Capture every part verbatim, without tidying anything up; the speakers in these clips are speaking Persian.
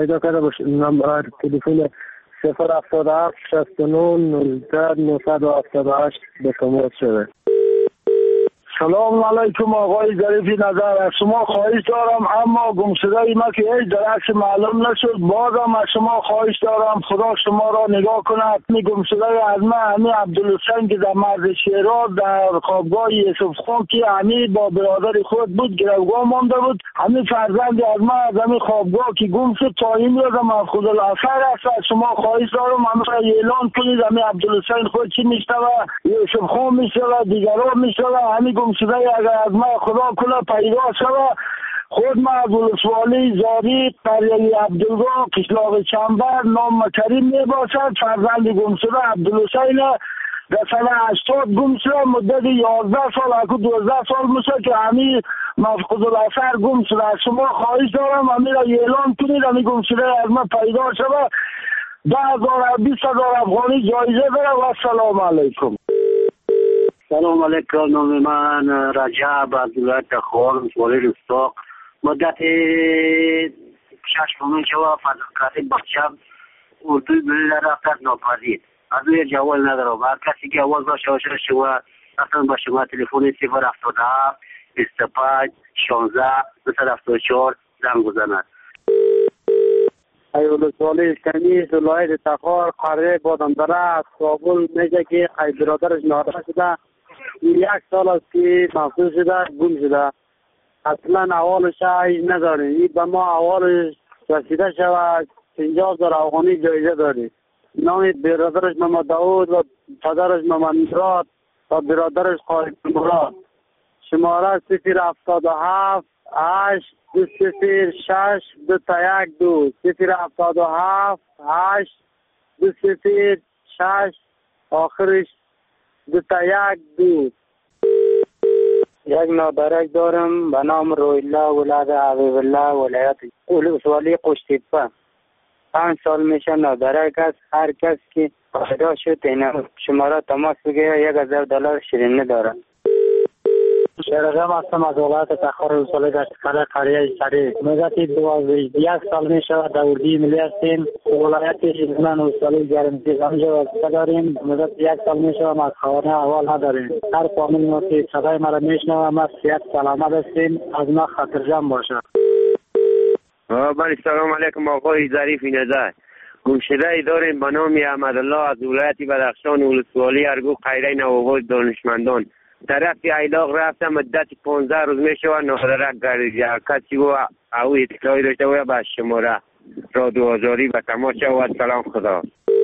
پیدا کرده باشید. نمبر تلفن صفر هفتاد و هفت شصت و نه نوزده نهصد و هفتاد و هشت به تماس شده. سلام علیکم آقای ظریفی نظر، از شما خواهش دارم اما گمشده ای ما که هیچ درکش معلوم نشد، بازم از شما خواهش دارم خدا شما را نگاه کند. می گمشده از من همی عبدالحسین که در مرز شیراز در خوابگاه یوسف خان که همی با برادر خود بود گروگاه مانده بود، همی فرزند از من از همی خوابگاه که گم شد تا این روز مفقود الاثر است. از شما خواهش دارم همی را اعلان کنید همی عبدالحسین خود چی میشنوه، یوسف خان میشنوه، دیگران میشنوه، همی گمشده اگر از من خدا کنه پیدا شوه. خود من از ولسوالی زاری قریه عبدالگاه قشلاق چنبر نام کریم می باشد، فرزند گمشده عبدالحسین در سال هشتاد گم شده، مدت یازده سال اکو دوازده سال میشه که همی مفقود الاثر گم شده. از شما خواهش دارم همی را اعلان کنید همی گمشده از من پیدا شوه. ده هزار بیست هزار افغانی جایزه داره و السلام علیکم. سلام علیکم، نام من رجب از ولایت خوار ولی رستاق. مدت شش ماه شو فضل بخشم اردوی بلی رفت از ناپذیر از روی جوال ندارم. هر کسی که آواز داشته باشه شما اصلا با شما تلفن صفر هفتاد و هفت بیست و پنج شانزده دویست و هفتاد و چهار زنگ بزند. ایول سوالی کنیز ولایت تخار قره بادم داره از کابل میگه که ای برادرش نادر شده، یک سال است که مفقود شده گم شده، اصلا احوالش هیچ نداریم. این به ما احوالش رسیده شود پنجاه هزار افغانی جایزه داریم. نام برادرش محمد داود و پدرش محمد مراد و برادرش خالد مراد. شماره صفر هفتاد و هفت هشت دو صفر شش دو تا یک دو صفر هفتاد و هفت هشت دو صفر شش آخرش دو تا یک دو. یک نادرک دارم به نام رویلا ولاد حبیب الله ولایت ولسوالی قشتیپه. پنج سال میشه نادرک است. هر کس که پیدا شد این شماره تماس بگیره یک هزار دلار شیرینی داره. شرقم هستم از ولایت تخار ولسوالی دشتکده قریه سری. مدت یک سال میشه در اردوی ملی هستیم. ولایت ایزمن ولسوالی گرمزی آنجا وظیفه داریم. مدت یک سال میشه ما از خبرنه احوال نداریم. هر فامیل ما که صدای مرا میشنوه ما صحت سلامت هستیم، از ما خطرجم باشه. بله سلام علیکم آقای ظریفی نظر. گمشده ای داریم به نام احمدالله از ولایت بدخشان ولسوالی ارگو قیره نوآباد دانشمندان. طرف ایلاق رفتم مدت پانزده روز میشه و نادرک گردیده. کسی و او اطلاعی داشته و به شماره رادیو آزادی به تماس شود. سلام خدا.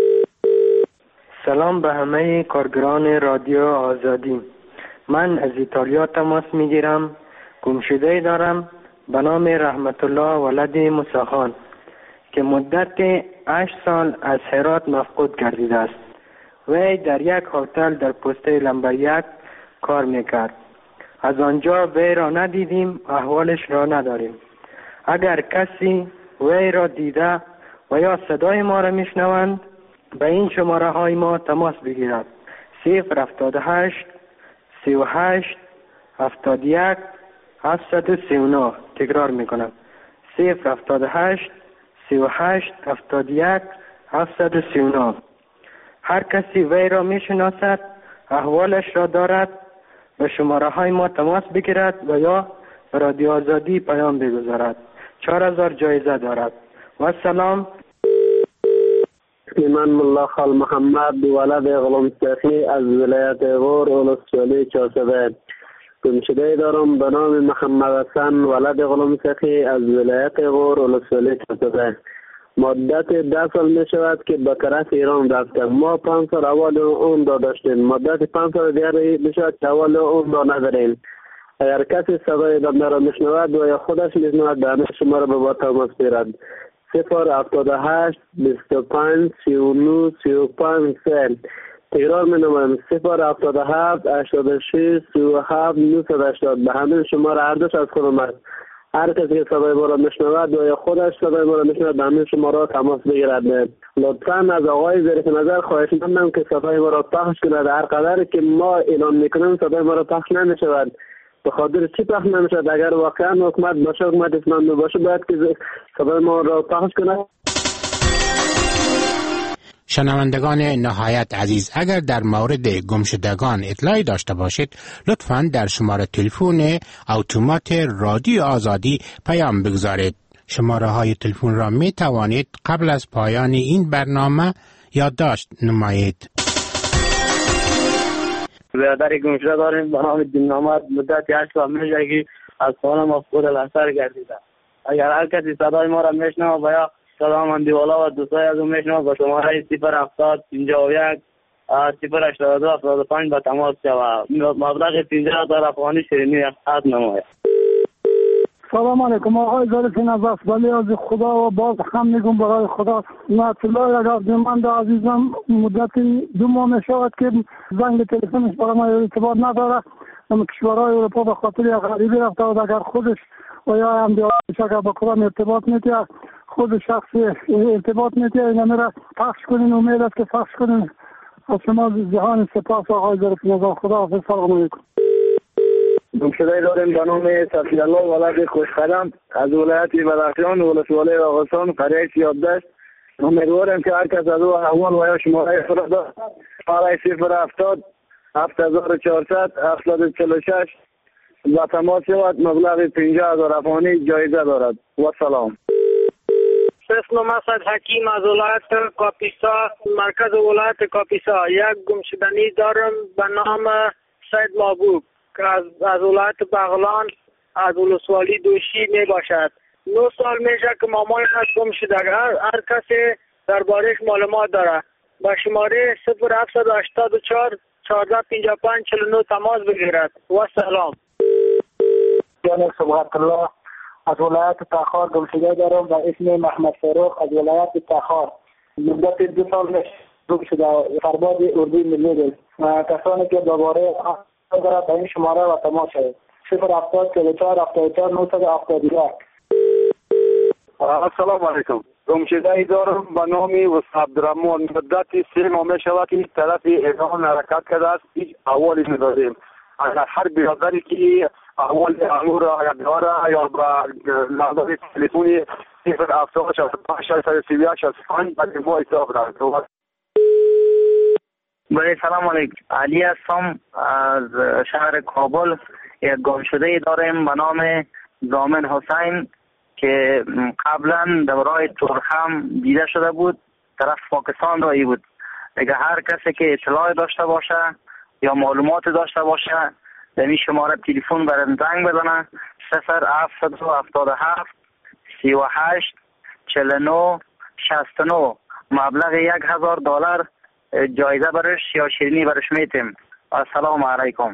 سلام به همه کارگران رادیو آزادی. من از ایتالیا تماس میگیرم. گمشده دارم به نام رحمت الله ولد موسیخان که مدت هشت سال از هرات مفقود گردیده است. وی در یک هتل در پسته لمبر یک کار میکرد. از آنجا وی را ندیدیم، احوالش را نداریم. اگر کسی وی را دیده و یا صدای ما را میشنوند به این شماره های ما تماس بگیرد. صفر هفتاد و هشت سی و هشت هفتاد و یک هفتصد و سی و نه. تکرار میکنم صفر هفتاد و هشت سی و هشت هفتاد و یک هفتصد و سی و نه. هر کسی وی را میشناسد احوالش را دارد به شماره های ما تماس بگیرد و یا رادیو آزادی پیام بگذارد. چهار هزار جایزه دارد. و سلام. من ملا خال محمد ولد غلام سخی از ولایت غور ولسوالی چهارشنبه. گمشده دارم به نام محمد حسن ولد غلام سخی از ولایت غور ولسوالی چهارشنبه. مدت ده سال می شود که به طرف ایران رفتم. ما پنج سال اول اون را داشتیم. مدت پنج سال دیگر می شود که اول اون را نداریم. اگر کسی صدای بنده را میشنود و یا خودش میشنود در شما را به با تماس بگیرد. صفر هفتاد و هشت بیست و پنج سی و نه سی و پنج سه. تکرار می نمایم صفر هفتاد و هفت هشتاد و شش سی و هفت نهصد و هشتاد. به همین شما را اردش از خودم است. هر کسی که صدای ما را میشنود و یا خودش صدای ما را میشنود به همین شما را تماس بگیرد. لطفا از آقای ظریفی نظر خواهش می‌کنم که صدای ما را پخش کند. هر قدر که ما اعلان میکنیم صدای ما را پخش نمیشود. به خاطر چی پخش نمیشد؟ اگر واقعا حکومت باشه، حکومت اسلامی باشه، باید که خبر ما را پخش کنه. شنوندگان نهایت عزیز، اگر در مورد گمشدگان اطلاعی داشته باشید لطفاً در شماره تلفن اتومات رادیو آزادی پیام بگذارید. شماره های تلفن را می توانید قبل از پایان این برنامه یادداشت نمایید. برادر گمشده داریم به نام دین‌نامد، مدت هشت سال میشه که از خانه مفقود الاثر گردیده. اگر هر کسی صدای ما را میشنوه و یا سلام اندیوالا و دوستای از اون میشنوه با شماره صفر هفتاد پنجاه و یک صفر هشتاد و دو هفتاد و پنج با تماس شود. مبلغ پنجاه هزار افغانی شیرینی عقد نماید. سلام علیکم آقای ظریفی نظف، ولی از خدا و باز هم میگم برای خدا نعت الله رضامند عزیزم مدت دو ماه میشود که زنگ تلفنش برای ما ارتباط نداره. اما کشورهای اروپا به خاطر یک غریبی رفته و اگر خودش و یا هم دیارش اگر با کدام ارتباط میتیه خود شخصی ارتباط میتیه اینا میره پخش کنین، امید است که پخش کنین. از شما جهان سپاس آقای ظریفی نظف، خدا حافظ، سلام علیکم. گمشده داریم به نام صفی الله ولد خوشقدم از ولایت بدخشان ولسوالی راغستان قریه سیاددشت. امیدوارم که هر کس از او احوال و یا شماره فردا شماره صفر هفتاد هفت هزار و چهارصد هفتاد و چهل و شش و تماس شود. مبلغ پنجاه هزار افغانی جایزه دارد. و سلام. اسم مسعد حکیم از ولایت کاپیسا، مرکز ولایت کاپیسا. یک گمشدنی دارم به نام سید محبوب که از, از ولایت بغلان از ولسوالی دوشی می باشد. نه سال میشه که مامان از گم شده. هر, هر کسی دربارش معلومات داره. با شماره صفر هفتصد و هشتاد و چهار چهارده پنجاه و پنج چهل و نه تماس بگیرد. و سلام. جان صبحت الله از ولایت تخار گمشده دارم و اسم محمد فاروق از ولایت تخار. مدت دو سال میشه گم شده. سرباز اردو ملی دل. کسانی که دوباره دارد به این شماره و تماس شد. صفر هفتاد چهل و چهار هفتاد و چهار نهصد و هفتاد و یک. السلام علیکم. گمشده دارم به نام وسط عبدالرحمن. مدت سه ماه می شود که طرف ایران حرکت کرده است. هیچ احوالی نداریم. اگر هر برادری که احوال امور را داره یا با نمبر تلفنی صفر هفتاد شصت و پنج شصت و سی و یک شصت و پنج بعد ما اطلاع بدهد. بله سلام علیکم. علی هستم از شهر کابل. یک گمشده داریم به نام ضامن حسین که قبلا دورای ترخم دیده شده بود، طرف پاکستان رایی بود. اگر هر کسی که اطلاع داشته باشه یا معلومات داشته باشه در این شماره تلفن برام زنگ بزنه. صفر هفتصد و هفتاد و هفت سی و هشت چهل و نه شصت و نه. مبلغ یک هزار دلار جایزه برش یا شیرینی برش میتیم. السلام علیکم.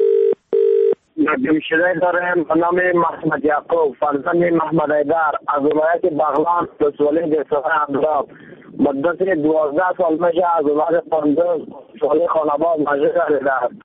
گمشده داریم به نام محمد یعقوب فرزند محمد ایدر از ولایت بغلان ولسوالی دهسوه عبدالله. مدت دوازده سال میشه از ولایت قندوز ولسوالی خاناباد مجرد گردیده.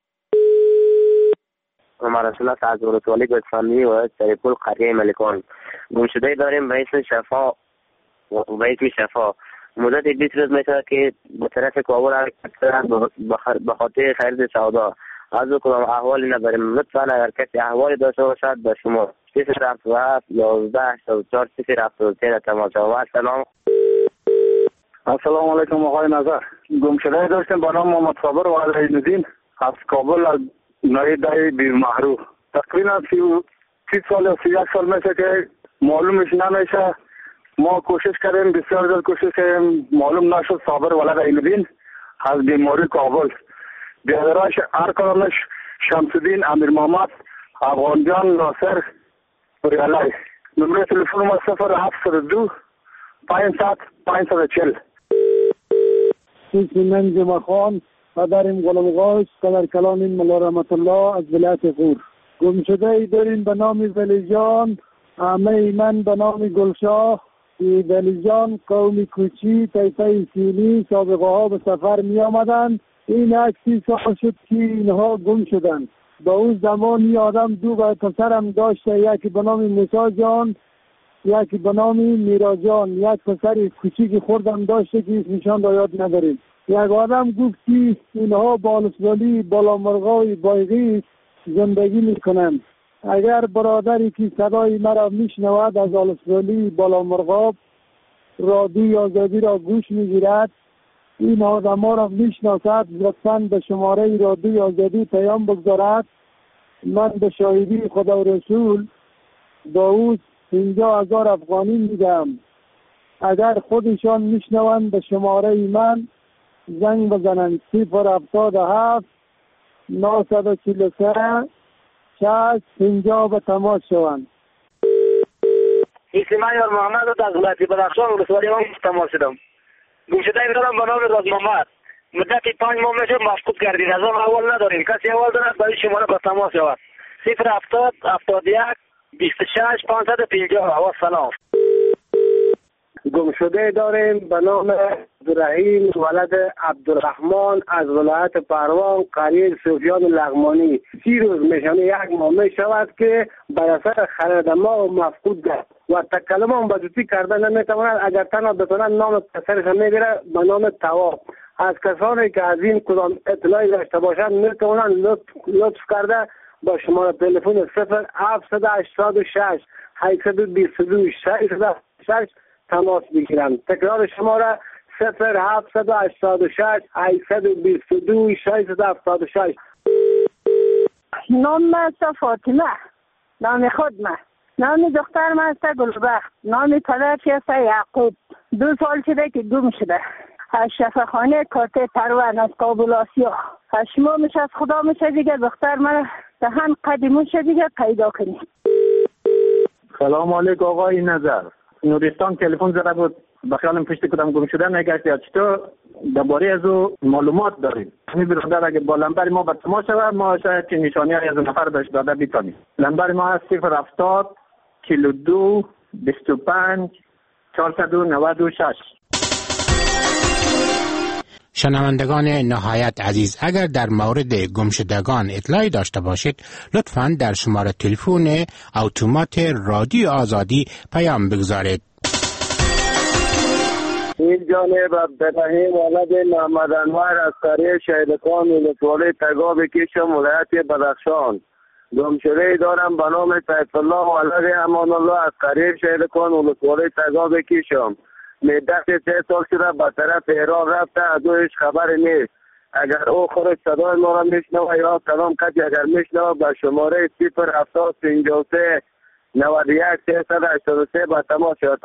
عمر رسول الله از ولسوالی گلستانی و سریپول قریه ملکان. گمشده داریم به اسم شفا به اسم شفا. مدت بیست روز میشه که به طرف کابل حرکت کردن به خاطر خرید سودا. از او کدام احوالی نداریم. لطفا اگر کسی احوالی داشته باشد به شما صفر هفتاد و هفت یازده هشتاد و چهار صفر هفتاد و سه تماس شود. سلام. السلام علیکم آقای نظر. گمشده داشتیم به نام محمد صابر و علی‌الدین از کابل از نایده بیر محرو. تقریبا سی سال یا سی یک سال میشه که معلومش نمیشه. ما کوشش کردیم، بسیار زیاد کوشش کردیم، معلوم نشد. صابر ولد علی‌الدین از بیماری کابل. بیادراش ارکانش شمس‌الدین امیر محمد افغانجان ناصر ریالی. نمره تلفن ما صفر هفتصد و دو پانصد پانصد و چهل. اسم من جمع خان و داریم غلام غاش قدر کلام این ملا رحمت الله از ولایت غور. گمشده داریم به نام ولیجان، عمه من به نام گلشاه. ولیجان قومی کوچی طایفه سیلی سابقه ها به سفر می آمدن. این عکسی سال شد که اینها گم شدند. با اون زمانی آدم دو و پسرم داشته، یکی به نام موسی جان یکی به نام میرا جان. یک پسر کوچیک خوردم داشته که اسمشان را یاد نداریم. یک آدم گفت که اینها بالسوالی بالا مرغای بایغی زندگی میکنند. اگر برادری که صدای مرا میشنود از آلسوالی بالا مرغاب رادیوی آزادی را گوش میگیرد، این آدم ها را میشناسد، لطفاً به شماره رادیوی آزادی پیام بگذارد. من به شاهدی خدا و رسول داوود پنجاه هزار افغانی میدم. اگر خودشان میشنوند به شماره من زنگ بزنند صفر هفتاد و هفت نهصد و چهل و سه شصت پنجاه به تماس شوند. اسم من یار محمد و از ولایت بدخشان ولسوالی ما تماس شدم. گمشده دارم به نام راز محمد. مدت پنج ماه میشه مفقود گردید. از آن اول نداریم. کسی اول دارد برای شماره به تماس شود. صفر هفتاد هفتاد و یک بیست و شش پانصد و پنجاه. و سلام. گمشده داریم به نام عبدالرحیم ولد عبدالرحمن از ولایت پروان قریه سفیان لغمانی. سی روز میشن یک ماه می شود که بر اثر خرد ما مفقود گشت و تکلم هم بزرگی کرده نمیتواند. اگر تنها بتواند نام پسرش هم میگیره به نام تواب. از کسانی که از این کدام اطلاعی داشته باشند میتوانند لطف, لطف کرده با شماره تلفن صفر هفتصد و هشتاد و شش هشتصد و بیست و دو ششصد و شش تماس بگیرند. تکرار شماره صفر هفتصد و هشتاد و شش هشتصد و بیست و دو ششصد و هفتاد و شش. نام من است فاطمه، نام خود من. نام دختر من است گلبخت، نام پدرش است یعقوب. دو سال شده که گم شده. از شفاخانه کارت پروان از کابل آسیا. از شما میشه از خدا میشه دیگه دختر من دهن قدیمون شده دیگه پیدا کنید. سلام علیکم آقای نظر. نورستان تلفن زده بود به خیالم پشت کدام گم شده نگشت یا چطور درباره از او معلومات داریم. همین برادر اگه با لمبر ما به تماس شود ما شاید که نشانی از اون نفر بهش داده بتانیم. لمبر ما هست صفر هفتاد چهل و دو بیست و پنج چهارصد و نود و شش. شنوندگان نهایت عزیز، اگر در مورد گمشدگان اطلاعی داشته باشید لطفاً در شماره تلفن اتومات رادیو آزادی پیام بگذارید. این جانب عبدالرحیم ولد محمد انور از قریه شهیدکان ولسوالی تگاب کشم ولایت بدخشان. گمشده دارم به نام طیف الله ولد امان الله از قریه شهیدکان ولسوالی تگاب کشم. مدت سه سال شده به طرف ایران رفته، از او هیچ خبری نیست. اگر او خودش صدای ما را میشنوه یا کلام کسی اگر میشنوه به شماره صفر هفتاد پنجاه و سه نود و یک سیصد و هشتاد و سه به تماس شد.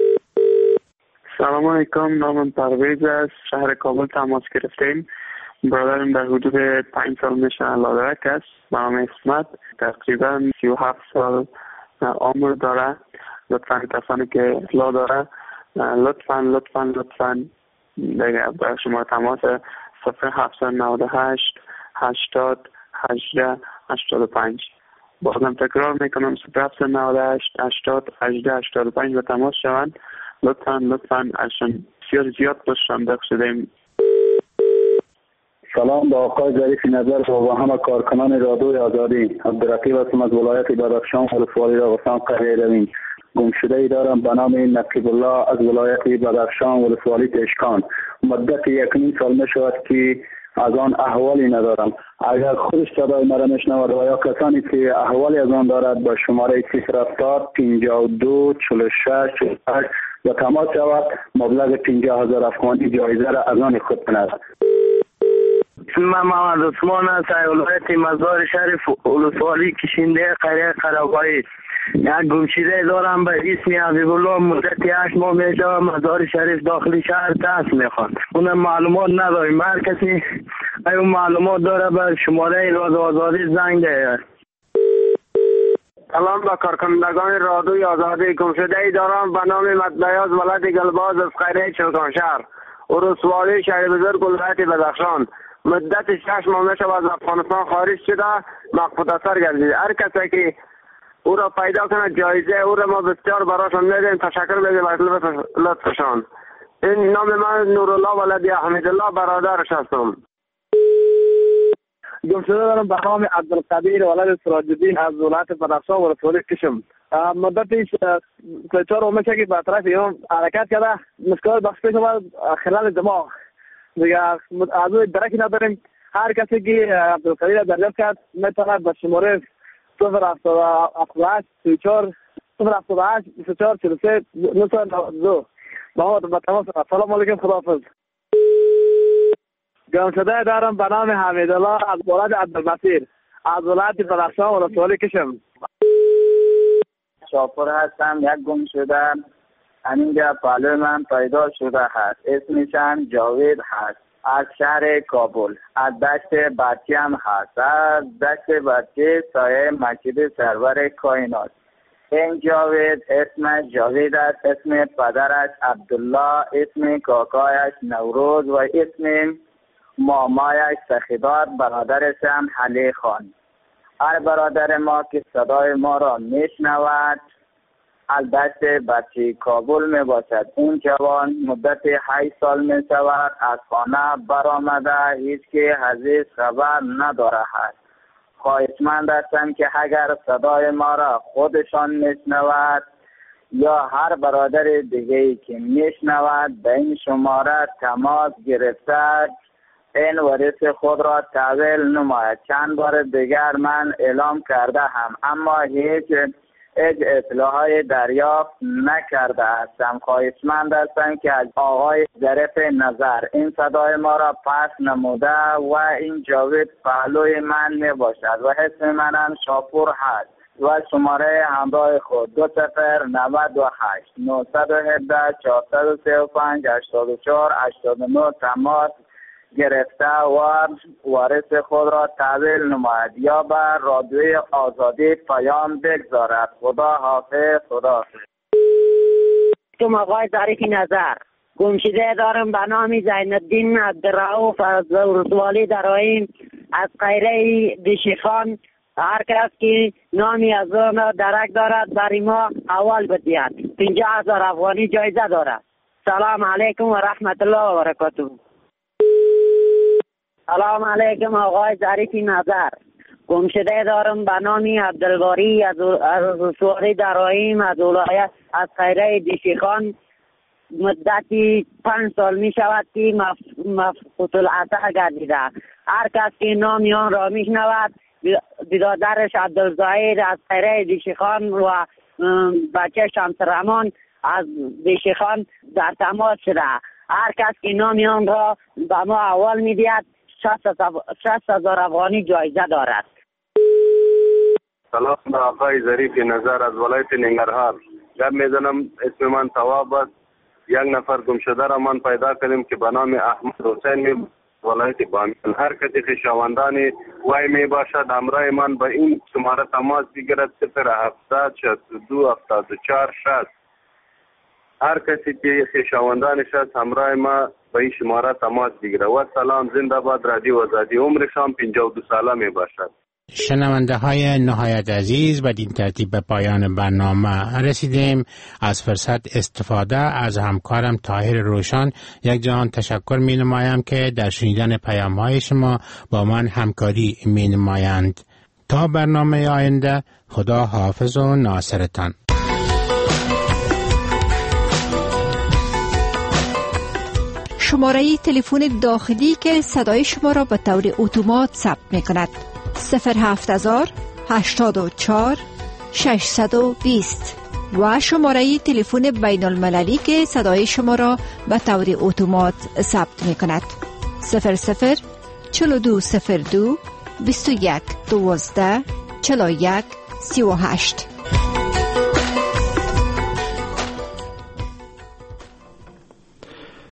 سلام علیکم، نامم پرویز است، شهر کابل تماس گرفتیم. برادرم در حدود پنج سال میشه لادرک است، به نام اسمت، تقریبا سی و هفت سال عمر داره. لطفا کسانی که اطلاع داره لطفا لطفا لطفا دیگه برای شما تماس صفر هفتصد و نود و هشت هشتاد هجده هشتاد و پنج. بازم تکرار میکنم صفر هفتصد و نود و هشت هشتاد هجده هشتاد و پنج به تماس شوند. لطفا لطفا ازشان بسیار زیاد خوششان بخشیدیم. سلام به آقای ظریف نظر و همه کارکنان رادیوی آزادی. عبدالرقیب هستم از ولایت بدخشان ولسوالی راغستان قریه روین. گمشده ای دارم به نام نقیب الله از ولایت بدخشان ولسوالی تشکان. مدت یک نیم سال می شود که از آن احوالی ندارم. اگر خودش صدای مرا میشنود و یا کسانی که احوالی از آن دارد با شماره صفر هفتاد پنجاه و دو چهل و شش چهل و هشت و تماس شود مبلغ پنجاه هزار افغانی جایزه را از آن خود کند. اسم من محمد عثمان است، ولایت مزار شریف ولسوالی کشنده قریه قرابایی. یک گمشده دارم به اسم حبیب الله، مدت هشت ماه میشه مزار شریف داخل شهر تاس میخواد. اون معلومات نداریم. هر کسی اون معلومات داره به شماره رادیو آزادی زنگ ده. سلام با کارکنندگان رادیوی آزادی. گمشده ای دارم به نام مدبیاز ولد گلباز از قریه چوکانشهر ولسوالی شهر بزرگ ولایت بدخشان. مدت شش ماه میشه از افغانستان خارج شده، مفقود اثر گردید. هر کسی که او را پیدا کنه جایزه او را ما بسیار براشان میدیم. تشکر میدیم از لطفشان. این نام من نورالله ولد حمیدالله برادرش هستم. گمشده دارم به نام عبدالقدیر ولد سراج الدین از ولایت بدخشان ولسوالی کشم. مدتش سه چهار ماه میشه که به طرف ایران حرکت کرده. مشکلات بخش پیش اومد خلال دماغ دیگه از او درکی نداریم. هر کسی که عبدالقدیر دریافت کرد میتونه به شماره صفر هفتاد و هشت سی و چهار صفر هفتاد و هشت بیست و چهار چهل و سه نصد و دو. با با تماس. سلام علیکم، خداحافظ. گمشده دارم به نام حمیدالله از ولایت عبدالبصیر از ولایت بدخشان ولسوالی کشم. شاپور هستم. یک گم شده همینجا پلوی من پیدا شده هست. اسمشم جاوید هست. از شهر کابل، از دشت بچی هم هست. از دشت بچی سایه مسجد سرور کائنات. این جاوید اسم جاوید است، اسم پدرش عبدالله، اسم کاکایش نوروز و اسم مامایش سخیدار، برادرش هم حلی خان. هر برادر ما که صدای ما را میشنود از دشت بچی کابل می باشد. این جوان مدت هشت سال می شود از خانه برآمده، هیچ که حزیز خبر نداره هست. خواهشمند هستم که اگر صدای ما را خودشان میشنود یا هر برادر دیگه‌ای که میشنود به این شماره تماس گرفته این وارث خود را تحویل نماید. چند بار دیگر من اعلام کرده هم اما هیچ هیچ اطلاعی دریافت نکرده هستم. خواهشمند هستم که از آقای ظریف نظر این صدای ما را پس نموده و این جاوید پهلوی من می باشد و اسم منم شاپور هست و شماره همراه خود دو صفر نود و هشت نهصد و هفده چهارصد و سی و پنج هشتاد و چهار هشتاد و نه تماس گرفته و وارث خود را تحویل نماید یا به رادیوی آزادی پیام بگذارد. خدا حافظ. خدا حافظ. تو آقای ظریف نظر گمشده دارم به نام زینالدین عبدالرؤوف از ولسوالی درایم از قیره دشیخان. هر کس که نامی از آن درک دارد برای ما اول بدهد. پنجاه هزار افغانی جایزه دارد. سلام علیکم و رحمت الله و برکاته. سلام علیکم آقای ظریف نظر. گمشده دارم به نام عبدالباری از ولسوالی درایم از ولایت از قیره دشیخان. مدتی پنج سال می شود که مفقود العطا گردیده. هر کس که نامی آن را می شنود برادرش عبدالزاهر از قیره دشیخان و بچه شمس الرحمن از دشیخان در تماس شده. هر کس که نامی آن را به ما اول می دهد شصت هزار افغانی جایزه دارد. سلام به آقای ظریف نظر از ولایت ننگرهار. گپ میزنم. اسم من تواب است. یک نفر گمشده را من پیدا کردیم که به نام احمد حسین می ولایت بامیان. هر کسی خویشاوندان وای می باشد همراه من به این شماره تماس بگیرد صفر هفتاد شصت و دو هفتاد و چهار شصت. هر کسی که خویشاوندانش است همراه ما به این شماره تماس بگیره. و سلام. زنده باد رادیو آزادی. عمرشان پنجاه و دو ساله می باشد. شنونده های نهایت عزیز، و این ترتیب به پایان برنامه رسیدیم. از فرصت استفاده از همکارم طاهر روشن یک جهان تشکر می نمایم که در شنیدن پیام های شما با من همکاری می نمایند. تا برنامه آینده، خدا حافظ و ناصرتان. شماره تلفن داخلی که صدای شما را به طور اتومات ثبت می کند صفر هفت هزار هشتاد و چهار ششصد و بیست و شماره تلفن بین المللی که صدای شما را به طور اتومات ثبت می کند صفر صفر چهل و دو صفر دو بیست و یک دوازده چهل و یک سی و هشت.